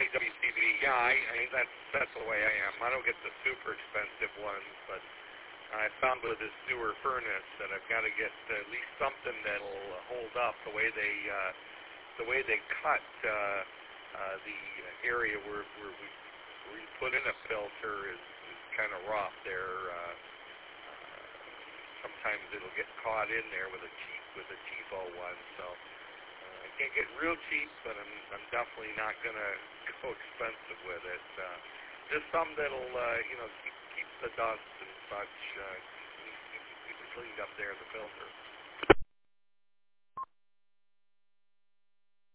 20 WCVD. Yeah, that's the way I am. I don't get the super expensive ones, but I found with this newer furnace that I've got to get at least something that'll hold up. The way they cut the area where we put in a filter is kind of rough there. Sometimes it'll get caught in there with a cheapo one. So I can't get real cheap, but I'm definitely not gonna go expensive with it. Just some that'll keep the dust and such keep it cleaned up there in the filter.